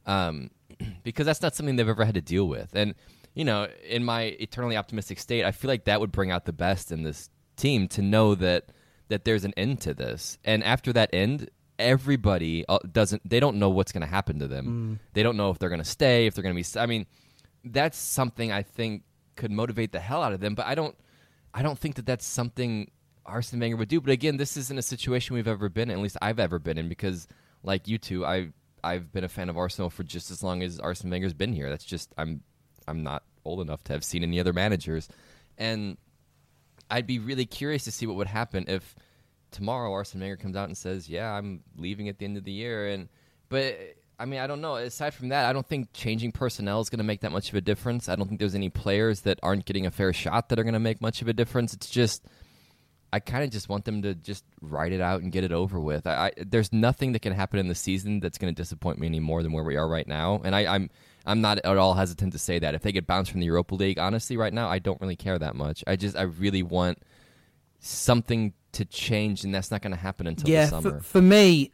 because that's not something they've ever had to deal with. And, you know, in my eternally optimistic state, I feel like that would bring out the best in this team, to know that there's an end to this. And after that end, everybody they don't know what's going to happen to them. They don't know if they're going to stay, if they're going to be, I mean, that's something I think could motivate the hell out of them, but I don't think that that's something Arsene Wenger would do. But again, this isn't a situation we've ever been in, at least I've ever been in, because like you two, I've been a fan of Arsenal for just as long as Arsene Wenger's been here. That's just, I'm not old enough to have seen any other managers. And I'd be really curious to see what would happen if tomorrow Arsene Wenger comes out and says, yeah, I'm leaving at the end of the year. But I mean, I don't know. Aside from that, I don't think changing personnel is going to make that much of a difference. I don't think there's any players that aren't getting a fair shot that are going to make much of a difference. It's just, I kind of just want them to just ride it out and get it over with. There's nothing that can happen in the season that's going to disappoint me any more than where we are right now. And I'm not at all hesitant to say that. If they get bounced from the Europa League, honestly, right now, I don't really care that much. I really want something to change, and that's not going to happen until the summer. For me,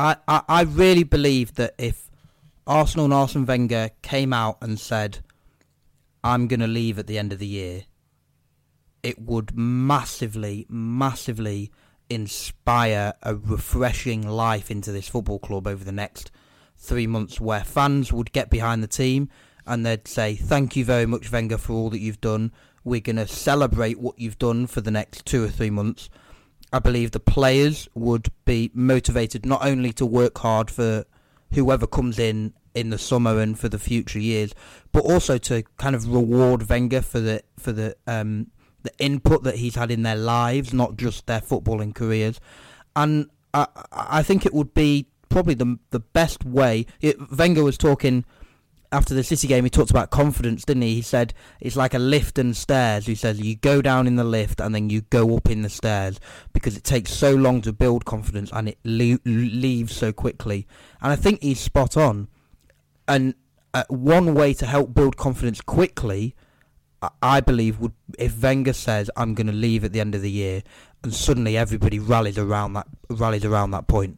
I really believe that if Arsenal and Arsene Wenger came out and said, I'm going to leave at the end of the year, it would massively, massively inspire a refreshing life into this football club over the next 3 months, where fans would get behind the team and they'd say, thank you very much, Wenger, for all that you've done. We're going to celebrate what you've done for the next 2 or 3 months. I believe the players would be motivated not only to work hard for whoever comes in the summer and for the future years, but also to kind of reward Wenger for the input that he's had in their lives, not just their footballing careers. And I think it would be probably the best way. Wenger was talking after the City game, he talked about confidence, didn't he? He said it's like a lift and stairs. He says you go down in the lift and then you go up in the stairs, because it takes so long to build confidence and it leaves so quickly. And I think he's spot on. And one way to help build confidence quickly, I believe, would if Wenger says, I'm going to leave at the end of the year, and suddenly everybody rallies around that point.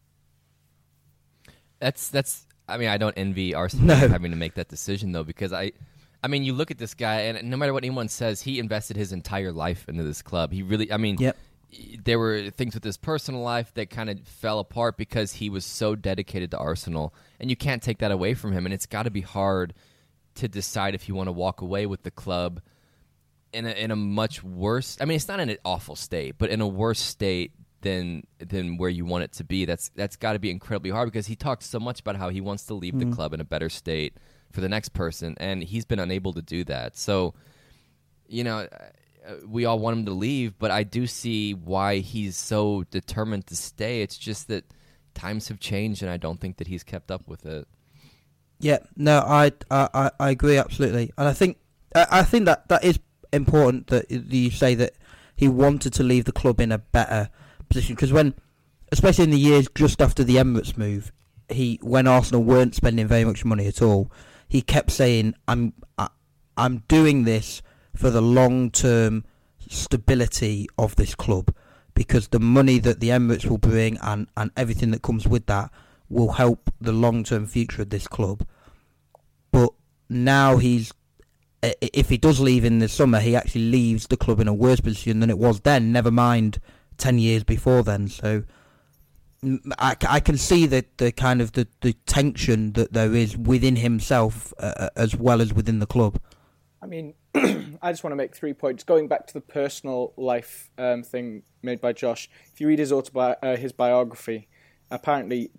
That's. I mean, I don't envy Arsenal having to make that decision, though, because I mean, you look at this guy, and no matter what anyone says, he invested his entire life into this club. He really, I mean, there were things with his personal life that kind of fell apart because he was so dedicated to Arsenal, and you can't take that away from him, and it's got to be hard to decide if you want to walk away with the club in a much worse, I mean, it's not in an awful state, but in a worse state than where you want it to be. That's got to be incredibly hard, because he talks so much about how he wants to leave the club in a better state for the next person, and he's been unable to do that. So, you know, we all want him to leave, but I do see why he's so determined to stay. It's just that times have changed, and I don't think that he's kept up with it. Yeah, no, I agree absolutely, and I think that is important that you say that he wanted to leave the club in a better position, because when, especially in the years just after the Emirates move, when Arsenal weren't spending very much money at all, he kept saying, I'm doing this for the long-term stability of this club, because the money that the Emirates will bring and everything that comes with that will help the long-term future of this club. But now if he does leave in the summer, he actually leaves the club in a worse position than it was then, never mind 10 years before then. So I can see the kind of the tension that there is within himself as well as within the club. I mean, I just want to make 3 points. Going back to the personal life thing made by Josh, if you read his biography, apparently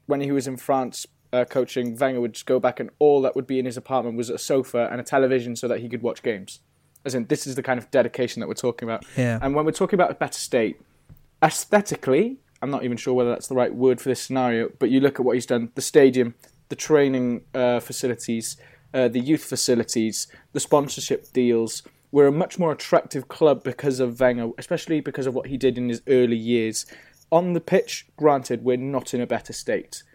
when he was in France coaching, Wenger would just go back and all that would be in his apartment was a sofa and a television so that he could watch games. As in, this is the kind of dedication that we're talking about. Yeah. And when we're talking about a better state, aesthetically, I'm not even sure whether that's the right word for this scenario, but you look at what he's done, the stadium, the training facilities, the youth facilities, the sponsorship deals. We're a much more attractive club because of Wenger, especially because of what he did in his early years. On the pitch, granted, we're not in a better state.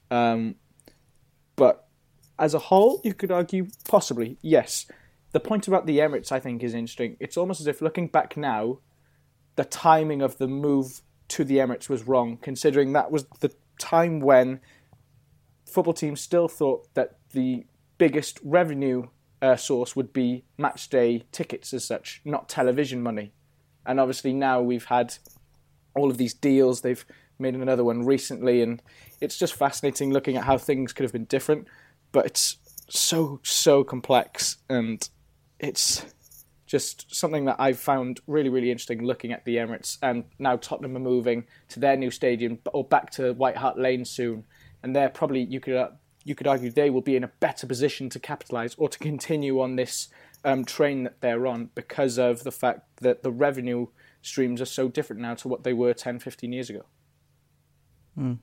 But as a whole, you could argue possibly, yes. The point about the Emirates, I think, is interesting. It's almost as if looking back now, the timing of the move to the Emirates was wrong, considering that was the time when football teams still thought that the biggest revenue source would be match day tickets as such, not television money. And obviously now we've had all of these deals. They've made another one recently, and it's just fascinating looking at how things could have been different. But it's so complex, and it's just something that I've found really, really interesting looking at the Emirates. And now Tottenham are moving to their new stadium, or back to White Hart Lane soon, and they're probably, you could argue, they will be in a better position to capitalise or to continue on this train that they're on because of the fact that the revenue streams are so different now to what they were 10, 15 years ago. Mm.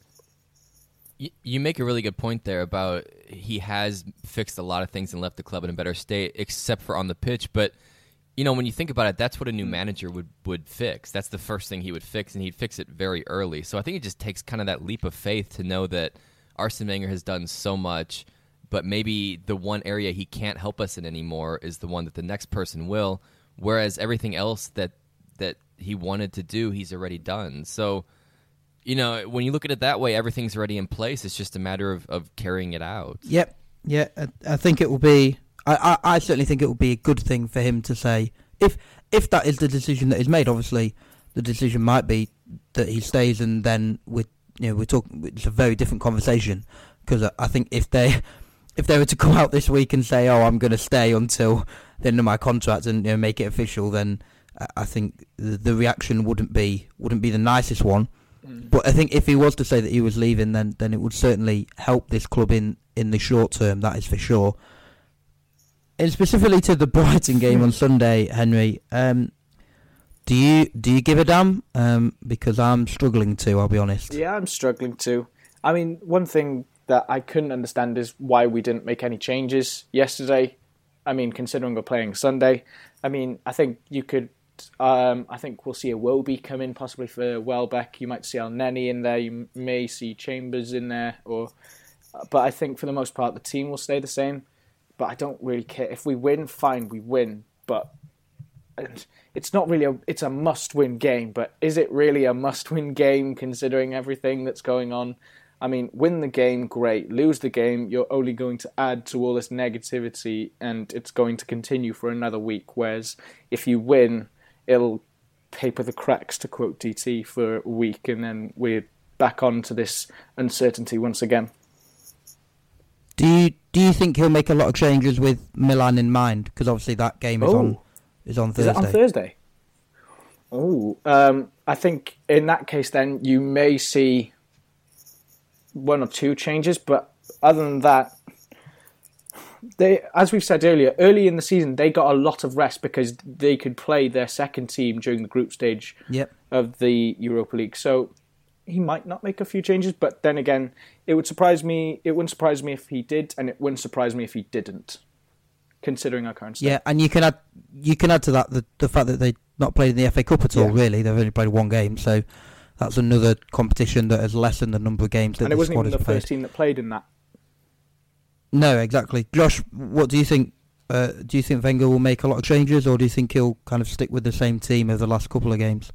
You make a really good point there about he has fixed a lot of things and left the club in a better state, except for on the pitch. But, you know, when you think about it, that's what a new manager would fix. That's the first thing he would fix, and he'd fix it very early. So I think it just takes kind of that leap of faith to know that Arsene Wenger has done so much, but maybe the one area he can't help us in anymore is the one that the next person will, whereas everything else that he wanted to do, he's already done. So, you know, when you look at it that way, everything's already in place. It's just a matter of carrying it out. Yep. Yeah, I think it will be... I certainly think it will be a good thing for him to say, if that is the decision that is made. Obviously, the decision might be that he stays, and then we're talking. It's a very different conversation, because I think if they were to come out this week and say, "Oh, I'm going to stay until the end of my contract," and make it official, then I think the reaction wouldn't be the nicest one. But I think if he was to say that he was leaving, then it would certainly help this club in the short term. That is for sure. And specifically to the Brighton game on Sunday, Henry, do you give a damn? Because I'm struggling to. I'll be honest. Yeah, I'm struggling to. I mean, one thing that I couldn't understand is why we didn't make any changes yesterday. I mean, considering we're playing Sunday, I mean, I think you could. I think we'll see a Wobie come in possibly for Welbeck. You might see El Neni in there. You may see Chambers in there, but I think for the most part the team will stay the same. But I don't really care if we win. Fine, we win. But it's not really it's a must-win game. But is it really a must-win game considering everything that's going on? I mean, win the game, great. Lose the game, you're only going to add to all this negativity, and it's going to continue for another week. Whereas if you win, it'll paper the cracks, to quote DT, for a week, and then we're back on to this uncertainty once again. Do you think he'll make a lot of changes with Milan in mind? Because obviously that game is on Thursday. Is that on Thursday? Oh, I think in that case then you may see one or two changes, but other than that, they, as we've said earlier, early in the season they got a lot of rest because they could play their second team during the group stage of the Europa League. So he might not make a few changes, but then again, it wouldn't surprise me if he did, and it wouldn't surprise me if he didn't, considering our current state. Yeah, and you can add to that the fact that they've not played in the FA Cup at all. Really, they've only played one game, so that's another competition that has lessened the number of games that and it the wasn't squad even has the played. first team that played in that. No, exactly. Josh, what do you think? Do you think Wenger will make a lot of changes, or do you think he'll kind of stick with the same team over the last couple of games?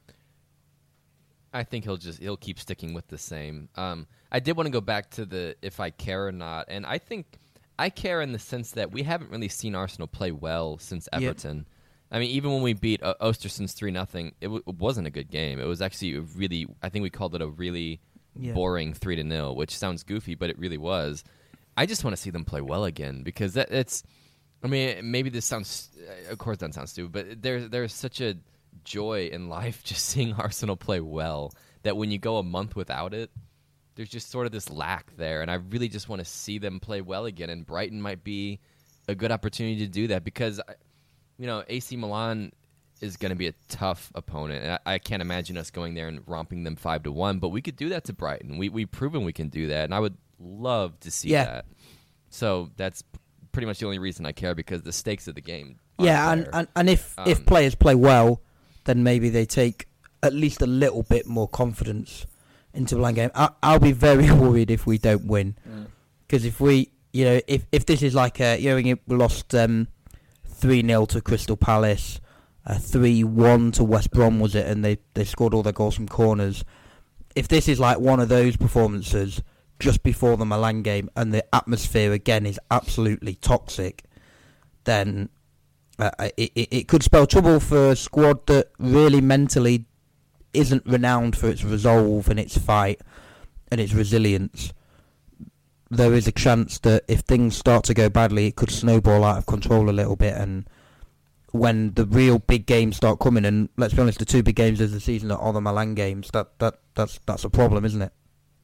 I think he'll keep sticking with the same. I did want to go back to the if I care or not, and I think I care in the sense that we haven't really seen Arsenal play well since Everton. Yep. I mean, even when we beat Ostersunds 3-0, it wasn't a good game. It was actually a really, I think we called it a really boring 3-0, which sounds goofy, but it really was. I just want to see them play well again because it's. I mean, maybe this sounds, of course, that sounds stupid, but there's such a joy in life just seeing Arsenal play well that when you go a month without it, there's just sort of this lack there, and I really just want to see them play well again. And Brighton might be a good opportunity to do that because, AC Milan is going to be a tough opponent, and I can't imagine us going there and romping them 5-1. But we could do that to Brighton. We've proven we can do that, and I would love to see that. So that's pretty much the only reason I care, because the stakes of the game. And if players play well, then maybe they take at least a little bit more confidence into the Milan game. I'll be very worried if we don't win, because if we, if this is like we lost 3-0 to Crystal Palace, 3-1 to West Brom, was it? And they scored all their goals from corners. If this is like one of those performances just before the Milan game, and the atmosphere again is absolutely toxic, then it could spell trouble for a squad that really mentally isn't renowned for its resolve and its fight and its resilience. There is a chance that if things start to go badly, it could snowball out of control a little bit, and when the real big games start coming, and let's be honest, the two big games of the season are the Milan games, that's a problem, isn't it?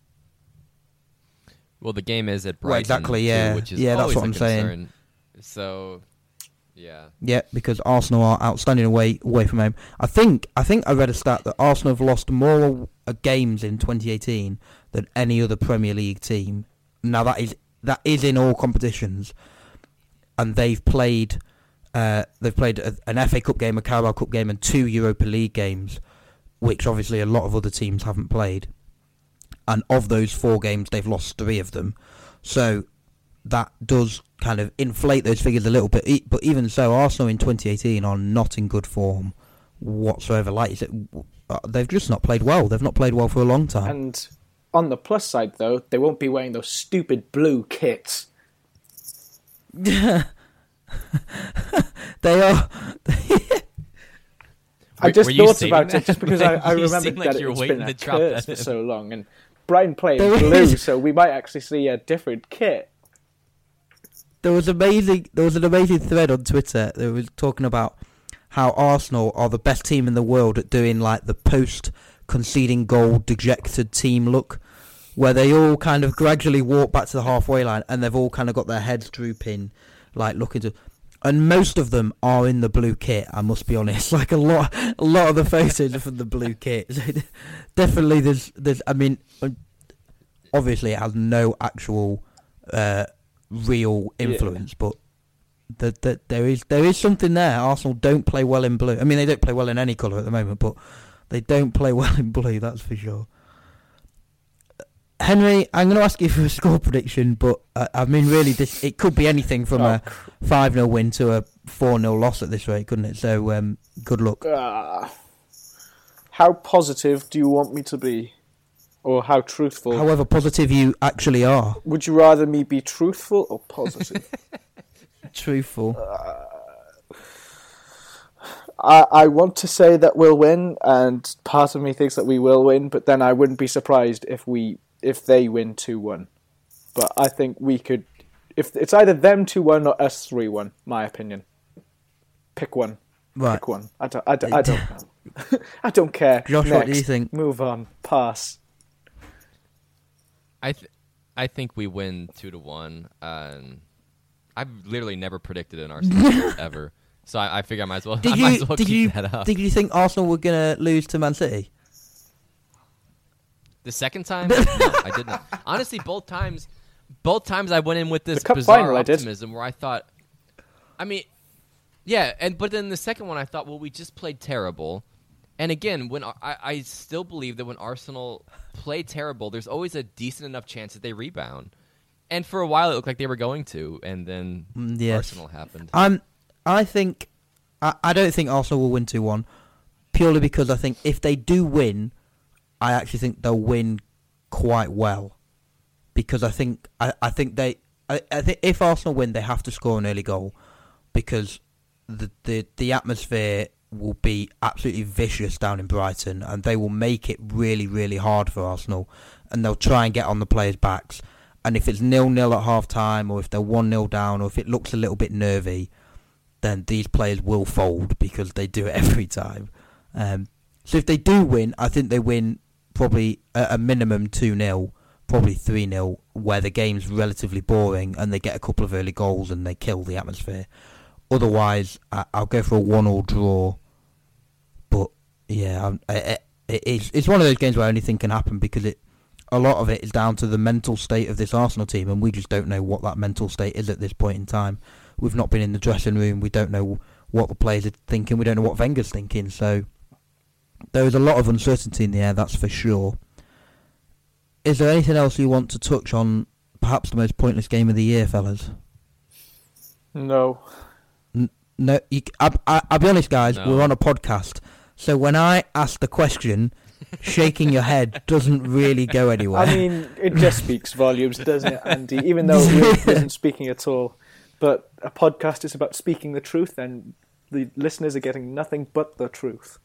Well, the game is at Brighton, well, exactly, yeah. too, which is that's what I'm concern. saying. So, yeah. Yeah, because Arsenal are outstanding away from home. I think I read a stat that Arsenal have lost more games in 2018 than any other Premier League team. Now that is in all competitions, and they've played an FA Cup game, a Carabao Cup game, and 2 Europa League games, which obviously a lot of other teams haven't played. And of those 4 games, they've lost 3 of them. So that does kind of inflate those figures a little bit. But even so, Arsenal in 2018 are not in good form whatsoever. Like you said, they've just not played well. They've not played well for a long time. And on the plus side, though, they won't be wearing those stupid blue kits. They are. I just thought about that? it just because I remembered like that you're it's waiting been a to drop curse that for in. so long, and Brighton playing There blue, is. so we might actually see a different kit. There was an amazing thread on Twitter that was talking about how Arsenal are the best team in the world at doing like the post conceding goal dejected team look, where they all kind of gradually walk back to the halfway line and they've all kind of got their heads drooping, like looking to. And most of them are in the blue kit, I must be honest. Like a lot of the photos are from the blue kit. So definitely, there's. I mean, obviously, it has no actual real influence, but there is something there. Arsenal don't play well in blue. I mean, they don't play well in any colour at the moment, but they don't play well in blue. That's for sure. Henry, I'm going to ask you for a score prediction, but I mean, really, it could be anything from a 5-0 win to a 4-0 loss at this rate, couldn't it? So, good luck. How positive do you want me to be? Or how truthful? However positive you actually are. Would you rather me be truthful or positive? Truthful. I want to say that we'll win, and part of me thinks that we will win, but then I wouldn't be surprised if they win 2-1. But I think we could. If it's either them 2-1 or us 3-1, my opinion. Pick one. Right. Pick one. I don't know. I don't care. Josh, Next. what do you think? Move on. Pass. I think we win 2-1. I've literally never predicted an Arsenal ever, so I figure I might as well. Keep that up. Did you think Arsenal were going to lose to Man City? The second time, no, I did not. Honestly, both times I went in with this The cup bizarre final, optimism where I thought, I mean, yeah, but then the second one I thought, well, we just played terrible. And again, when I still believe that when Arsenal play terrible, there's always a decent enough chance that they rebound. And for a while, it looked like they were going to, and then Arsenal happened. I don't think Arsenal will win 2-1, purely because I think if they do win, I actually think they'll win quite well. Because I think if Arsenal win, they have to score an early goal, because the atmosphere will be absolutely vicious down in Brighton, and they will make it really, really hard for Arsenal, and they'll try and get on the players' backs. And if it's 0-0 at half-time, or if they're 1-0 down, or if it looks a little bit nervy, then these players will fold, because they do it every time. So if they do win, I think they win probably at a minimum 2-0, probably 3-0, where the game's relatively boring and they get a couple of early goals and they kill the atmosphere. Otherwise, I'll go for a 1-1 draw. But yeah, it's one of those games where anything can happen, because a lot of it is down to the mental state of this Arsenal team, and we just don't know what that mental state is at this point in time. We've not been in the dressing room. We don't know what the players are thinking. We don't know what Wenger's thinking. So there is a lot of uncertainty in the air, that's for sure. Is there anything else you want to touch on? Perhaps the most pointless game of the year, fellas? No. No. I'll be honest, guys. No. We're on a podcast. So when I ask the question, shaking your head doesn't really go anywhere. I mean, it just speaks volumes, doesn't it, Andy? Even though Ruth isn't speaking at all. But a podcast is about speaking the truth, and the listeners are getting nothing but the truth.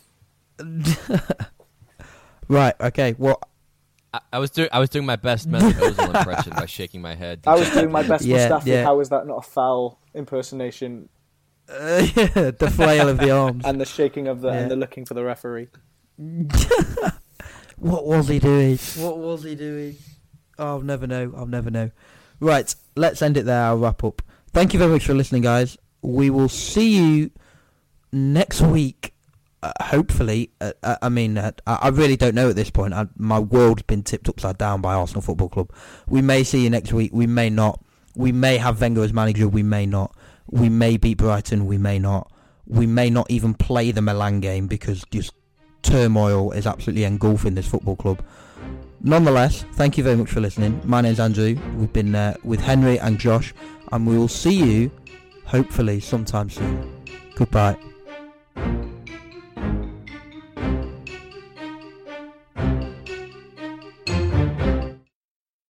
Right, okay. Well, I was doing my best Mesut Ozil impression by shaking my head. I was doing my best Mustafi. Yeah. How is that not a foul impersonation? the flail of the arms. And the shaking of the and the looking for the referee. What was he doing? What was he doing? Oh, I'll never know. Right, let's end it there. I'll wrap up. Thank you very much for listening, guys. We will see you next week. Hopefully. I really don't know at this point. My world's been tipped upside down by Arsenal Football Club. We may see you next week. We may not. We may have Wenger as manager. We may not. We may beat Brighton. We may not. We may not even play the Milan game, because just turmoil is absolutely engulfing this football club. Nonetheless, thank you very much for listening. My name's Andrew. We've been with Henry and Josh, and we will see you hopefully sometime soon. Goodbye.